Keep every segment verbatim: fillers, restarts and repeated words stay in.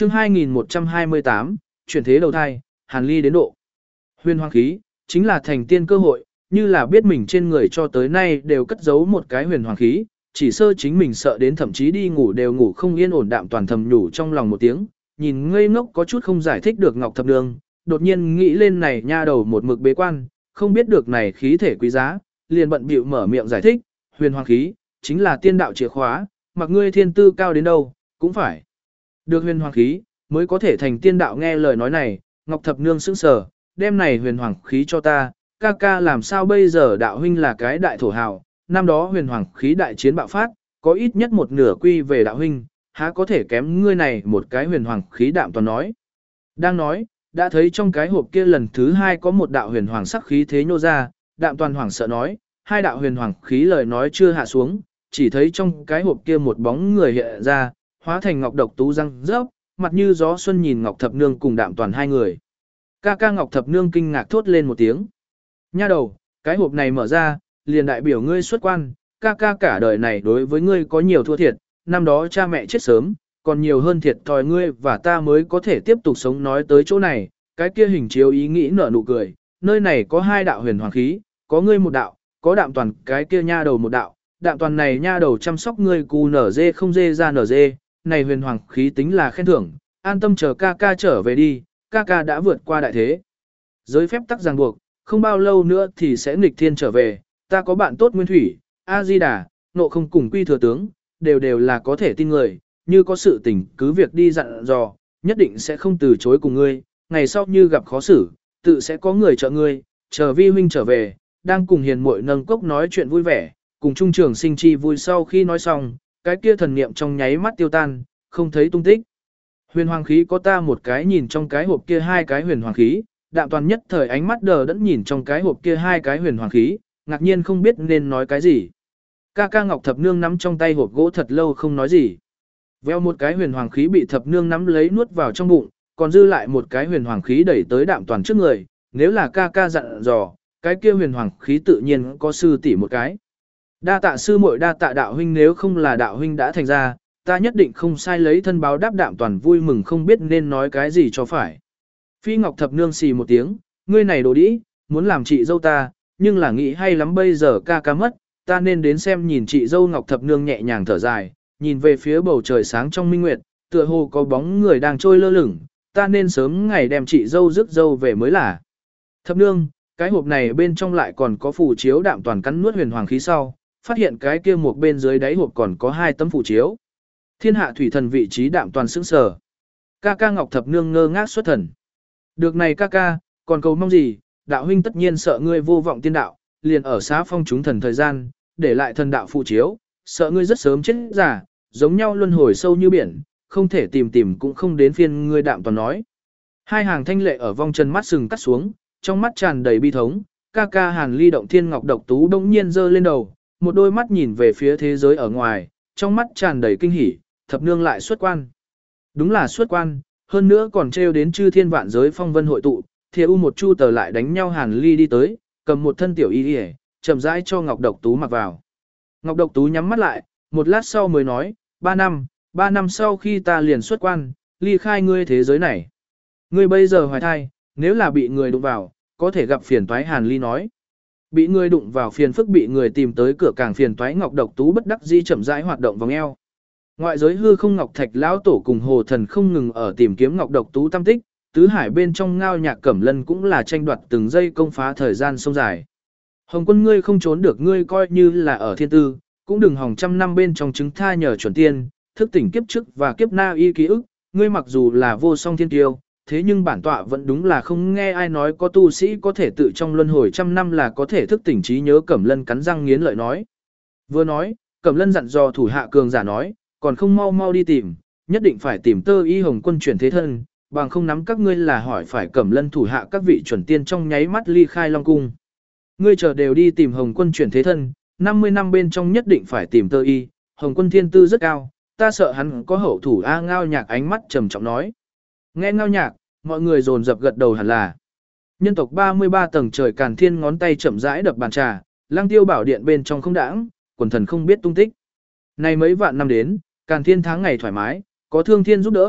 chương hai nghìn một trăm hai mươi tám, chuyển thế đầu thai, Hàn Ly đến độ. Huyền hoàng khí, chính là thành tiên cơ hội, như là biết mình trên người cho tới nay đều cất giấu một cái huyền hoàng khí, chỉ sơ chính mình sợ đến thậm chí đi ngủ đều ngủ không yên ổn đạm toàn thầm nhủ trong lòng một tiếng, nhìn ngây ngốc có chút không giải thích được Ngọc Thập Nương, đột nhiên nghĩ lên này nha đầu một mực bế quan, không biết được này khí thể quý giá, liền bận bịu mở miệng giải thích, huyền hoàng khí, chính là tiên đạo chìa khóa, mặc ngươi thiên tư cao đến đâu, cũng phải được huyền hoàng khí, mới có thể thành tiên đạo. Nghe lời nói này, Ngọc Thập Nương sững sờ, đem này huyền hoàng khí cho ta, ca ca làm sao bây giờ đạo huynh là cái đại thổ hào, năm đó huyền hoàng khí đại chiến bạo phát, có ít nhất một nửa quy về đạo huynh, há có thể kém ngươi này một cái huyền hoàng khí. Đạm toàn nói. Đang nói, đã thấy trong cái hộp kia lần thứ hai có một đạo huyền hoàng sắc khí thế nhô ra, đạm toàn hoảng sợ nói, hai đạo huyền hoàng khí lời nói chưa hạ xuống, chỉ thấy trong cái hộp kia một bóng người hiện ra, hóa thành Ngọc Độc Tú răng rớp, mặt như gió xuân nhìn Ngọc Thập Nương cùng đạm toàn hai người. Ca ca. Ngọc Thập Nương kinh ngạc thốt lên một tiếng. Nha đầu, cái hộp này mở ra, liền đại biểu ngươi xuất quan, ca ca cả đời này đối với ngươi có nhiều thua thiệt, năm đó cha mẹ chết sớm, còn nhiều hơn thiệt thòi ngươi và ta mới có thể tiếp tục sống. Nói tới chỗ này, cái kia hình chiếu ý nghĩ nở nụ cười, nơi này có hai đạo huyền hoàng khí, có ngươi một đạo, có đạm toàn cái kia nha đầu một đạo, đạm toàn này nha đầu chăm sóc ngươi cù nở dê không dê ra nở dê, này huyền hoàng khí tính là khen thưởng, an tâm chờ ca ca trở về đi, ca ca đã vượt qua đại thế giới phép tắc ràng buộc, không bao lâu nữa thì sẽ nghịch thiên trở về, ta có bạn tốt Nguyên Thủy, A Di Đà, Nộ Không cùng Quy Thừa Tướng, đều đều là có thể tin người, như có sự tình cứ việc đi dặn dò, nhất định sẽ không từ chối cùng ngươi, ngày sau như gặp khó xử, tự sẽ có người trợ ngươi, chờ vi huynh trở về, đang cùng hiền muội nâng cốc nói chuyện vui vẻ, cùng trung trường sinh chi vui. Sau khi nói xong, cái kia thần niệm trong nháy mắt tiêu tan, không thấy tung tích. Huyền hoàng khí có ta một cái, nhìn trong cái hộp kia hai cái huyền hoàng khí, đạm toàn nhất thời ánh mắt đờ đẫn nhìn trong cái hộp kia hai cái huyền hoàng khí, ngạc nhiên không biết nên nói cái gì. Ca ca. Ngọc Thập Nương nắm trong tay hộp gỗ thật lâu không nói gì. Veo một cái huyền hoàng khí bị Thập Nương nắm lấy nuốt vào trong bụng, còn dư lại một cái huyền hoàng khí đẩy tới đạm toàn trước người, nếu là ca ca dặn dò, cái kia huyền hoàng khí tự nhiên có sư tỷ một cái. Đa tạ sư muội, đa tạ đạo huynh, nếu không là đạo huynh đã thành ra, ta nhất định không sai lấy thân báo đáp. Đạm toàn vui mừng không biết nên nói cái gì cho phải. Phi Ngọc Thập Nương xì một tiếng, ngươi này đồ đĩ, muốn làm chị dâu ta, nhưng là nghĩ hay lắm, bây giờ ca ca mất, ta nên đến xem nhìn chị dâu. Ngọc Thập Nương nhẹ nhàng thở dài, nhìn về phía bầu trời sáng trong minh nguyệt, tựa hồ có bóng người đang trôi lơ lửng, ta nên sớm ngày đem chị dâu rước dâu về mới là. Thập Nương, cái hộp này bên trong lại còn có phù chiếu. Đạm toàn cắn nuốt huyền hoàng khí sau, phát hiện cái kia một bên dưới đáy hộp còn có hai tấm phù chiếu. Thiên hạ thủy thần vị trí. Đạm toàn sững sờ. Ca ca. Ngọc Thập Nương ngơ ngác xuất thần. Được này ca ca, còn cầu mong gì, đạo huynh tất nhiên sợ ngươi vô vọng tiên đạo, liền ở xá phong chúng thần thời gian, để lại thần đạo phụ chiếu, sợ ngươi rất sớm chết giả, giống nhau luân hồi sâu như biển, không thể tìm tìm cũng không đến phiên ngươi. Đạm toàn nói. Hai hàng thanh lệ ở vong chân mắt sừng cắt xuống, trong mắt tràn đầy bi thống, ca ca. Hàn Ly động thiên Ngọc Độc Tú đông nhiên giơ lên đầu, một đôi mắt nhìn về phía thế giới ở ngoài, trong mắt tràn đầy kinh hỉ, Thập Nương lại xuất quan. Đúng là xuất quan, hơn nữa còn trêu đến chư thiên vạn giới phong vân hội tụ, Thiệu U một chu tờ lại đánh nhau. Hàn Ly đi tới, cầm một thân tiểu y y, chậm rãi cho Ngọc Độc Tú mặc vào. Ngọc Độc Tú nhắm mắt lại, một lát sau mới nói, ba năm, ba năm sau khi ta liền xuất quan, ly khai ngươi thế giới này. Ngươi bây giờ hoài thai, nếu là bị người đụng vào, có thể gặp phiền toái. Hàn Ly nói. Bị người đụng vào phiền phức, bị người tìm tới cửa càng phiền toái. Ngọc Độc Tú bất đắc dĩ chậm rãi hoạt động vòng eo. Ngoại giới hư không Ngọc Thạch lão tổ cùng Hồ Thần không ngừng ở tìm kiếm Ngọc Độc Tú tâm tích, tứ hải bên trong Ngao Nhạc Cẩm Lân cũng là tranh đoạt từng giây công phá thời gian sông dài. Hồng Quân, ngươi không trốn được, ngươi coi như là ở thiên tư, cũng đừng hòng trăm năm bên trong chứng tha nhờ chuẩn tiên, thức tỉnh kiếp trước và kiếp na y ký ức, ngươi mặc dù là vô song thiên tiêu, thế nhưng bản tọa vẫn đúng là không nghe ai nói có tu sĩ có thể tự trong luân hồi trăm năm là có thể thức tỉnh trí nhớ. Cẩm Lân cắn răng nghiến lợi nói. Vừa nói, Cẩm Lân dặn dò thủ hạ cường giả nói, còn không mau mau đi tìm, nhất định phải tìm Tơ Y Hồng Quân chuyển thế thân, bằng không nắm các ngươi là hỏi phải. Cẩm Lân thủ hạ các vị chuẩn tiên trong nháy mắt ly khai Long Cung. Ngươi chờ đều đi tìm Hồng Quân chuyển thế thân, năm mươi năm bên trong nhất định phải tìm Tơ Y, Hồng Quân thiên tư rất cao, ta sợ hắn có hậu thủ. A Ngao Nhạc ánh mắt trầm trọng nói. Nghe Ngao Nhạc, mọi người dồn dập gật đầu hẳn là. Nhân tộc ba mươi ba tầng trời Càn Thiên ngón tay chậm rãi đập bàn trà, Lăng Tiêu bảo điện bên trong không đãng, quần thần không biết tung tích. Này mấy vạn năm đến, Càn Thiên tháng ngày thoải mái, có Thương Thiên giúp đỡ,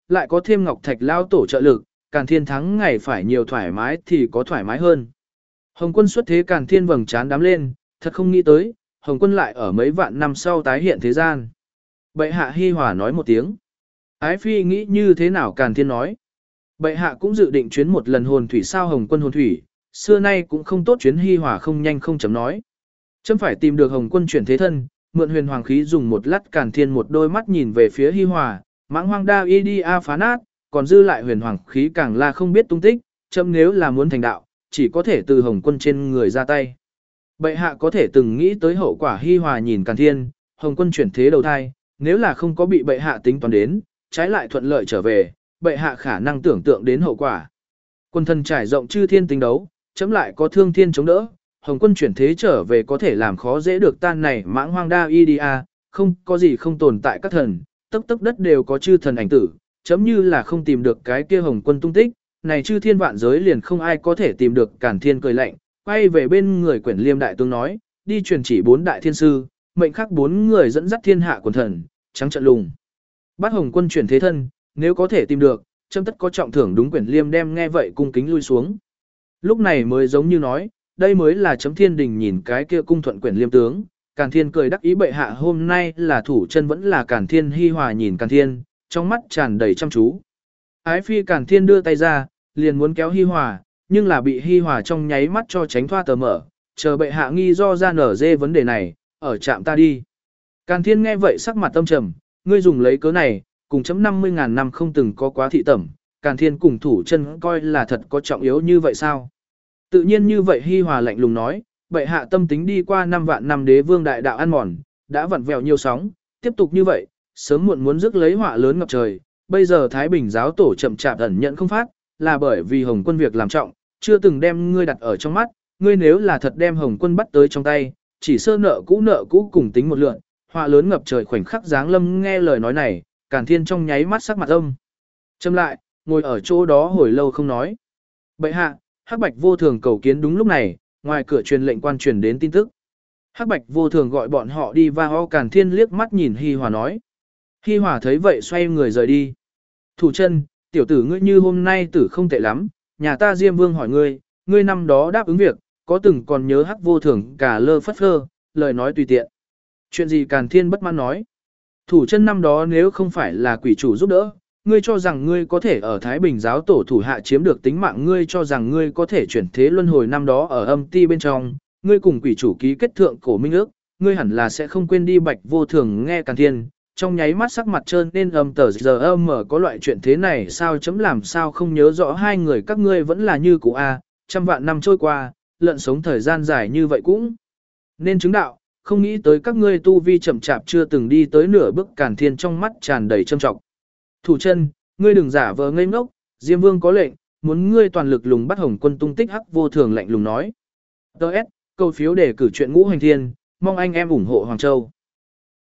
lại có thêm Ngọc Thạch lao tổ trợ lực, Càn Thiên thắng ngày phải nhiều thoải mái thì có thoải mái hơn. Hồng Quân xuất thế Càn Thiên vầng trán đám lên, thật không nghĩ tới, Hồng Quân lại ở mấy vạn năm sau tái hiện thế gian. Bệ hạ hi hòa nói một tiếng. Ái phi nghĩ như thế nào Càn Thiên nói. Bệ hạ cũng dự định chuyến một lần hồn thủy sao Hồng Quân hồn thủy, xưa nay cũng không tốt chuyến hi hòa không nhanh không chấm nói. Chấm phải tìm được Hồng Quân chuyển thế thân, mượn huyền hoàng khí dùng một lát Càn Thiên một đôi mắt nhìn về phía hi hòa, mãng hoang đa y đi a phá nát, còn dư lại huyền hoàng khí càng là không biết tung tích, chấm nếu là muốn thành đạo, chỉ có thể từ Hồng Quân trên người ra tay. Bệ hạ có thể từng nghĩ tới hậu quả hi hòa nhìn Càn Thiên, Hồng Quân chuyển thế đầu thai, nếu là không có bị bệ hạ tính toán đến, trái lại thuận lợi trở về, bệ hạ khả năng tưởng tượng đến hậu quả. Quân thần trải rộng chư thiên tính đấu, chấm lại có thương thiên chống đỡ, Hồng Quân chuyển thế trở về có thể làm khó dễ được tan này mãng hoang đa y đi a, không có gì không tồn tại các thần, tấc tấc đất đều có chư thần ảnh tử, chấm như là không tìm được cái kia Hồng Quân tung tích, này chư thiên vạn giới liền không ai có thể tìm được. Càn Thiên cười lạnh, quay về bên người Quyển Liêm đại tướng nói, đi truyền chỉ bốn đại thiên sư, mệnh khắc bốn người dẫn dắt thiên hạ quần thần, trắng trận lùng. Bắt Hồng Quân chuyển thế thân, nếu có thể tìm được, chấm tất có trọng thưởng. Đúng Quyển Liêm đem nghe vậy cung kính lui xuống. Lúc này mới giống như nói, đây mới là chấm thiên đình nhìn cái kia cung thuận Quyển Liêm tướng. Càn Thiên cười đắc ý bệ hạ hôm nay là thủ chân vẫn là Càn Thiên hi hòa nhìn Càn Thiên, trong mắt tràn đầy chăm chú. Ái phi Càn Thiên đưa tay ra, liền muốn kéo hi hòa, nhưng là bị hi hòa trong nháy mắt cho tránh thoa tờ mở, chờ bệ hạ nghi do ra nở dê vấn đề này, ở chạm ta đi. Càn Thiên nghe vậy sắc mặt tâm trầm, ngươi dùng lấy cớ này, cùng chấm năm mươi ngàn năm không từng có quá thị tẩm, Càn Thiên cùng thủ chân coi là thật có trọng yếu như vậy sao? Tự nhiên như vậy hi hòa lạnh lùng nói, bệ hạ tâm tính đi qua năm vạn năm đế vương đại đạo ăn mòn, đã vặn vẹo nhiều sóng, tiếp tục như vậy, sớm muộn muốn rước lấy họa lớn ngập trời. Bây giờ Thái Bình giáo tổ chậm chạp ẩn nhận không phát, là bởi vì Hồng Quân việc làm trọng, chưa từng đem ngươi đặt ở trong mắt, ngươi nếu là thật đem Hồng Quân bắt tới trong tay, chỉ sơ nợ cũ nợ cũ cùng tính một lượn, họa lớn ngập trời khoảnh khắc giáng lâm. Nghe lời nói này, Càn Thiên trong nháy mắt sắc mặt âm châm lại, ngồi ở chỗ đó hồi lâu không nói. Bệ hạ, Hắc Bạch Vô Thường cầu kiến. Đúng lúc này, ngoài cửa truyền lệnh quan truyền đến tin tức. Hắc Bạch Vô Thường gọi bọn họ đi va ho. Càn Thiên liếc mắt nhìn hi hòa nói. Hi hòa thấy vậy xoay người rời đi. Thủ chân, tiểu tử ngươi như hôm nay tử không tệ lắm, nhà ta Diêm Vương hỏi ngươi, ngươi năm đó đáp ứng việc, có từng còn nhớ Hắc Vô Thường cả lơ phất phơ, lời nói tùy tiện. Chuyện gì? Càn Thiên bất mãn nói. Thủ chân năm đó nếu không phải là quỷ chủ giúp đỡ, ngươi cho rằng ngươi có thể ở Thái Bình giáo tổ thủ hạ chiếm được tính mạng, ngươi cho rằng ngươi có thể chuyển thế luân hồi năm đó ở âm ti bên trong, ngươi cùng quỷ chủ ký kết thượng cổ minh ước, ngươi hẳn là sẽ không quên đi. Bạch Vô Thường nghe Càn Thiên, trong nháy mắt sắc mặt trơn nên âm tờ giờ âm mở có loại chuyện thế này sao? Chấm làm sao không nhớ rõ hai người các ngươi vẫn là như cũ a, trăm vạn năm trôi qua, lợn sống thời gian dài như vậy cũng nên chứng đạo, không nghĩ tới các ngươi tu vi chậm chạp chưa từng đi tới nửa bước. Càn Thiên trong mắt tràn đầy trâm trọng. Thủ chân, ngươi đừng giả vờ ngây ngốc, Diêm Vương có lệnh, muốn ngươi toàn lực lùng bắt Hồng Quân tung tích. Hắc Vô Thường lạnh lùng nói. Đợt, câu phiếu để cử chuyện Ngũ Hành Thiên, mong anh em ủng hộ Hoàng Châu.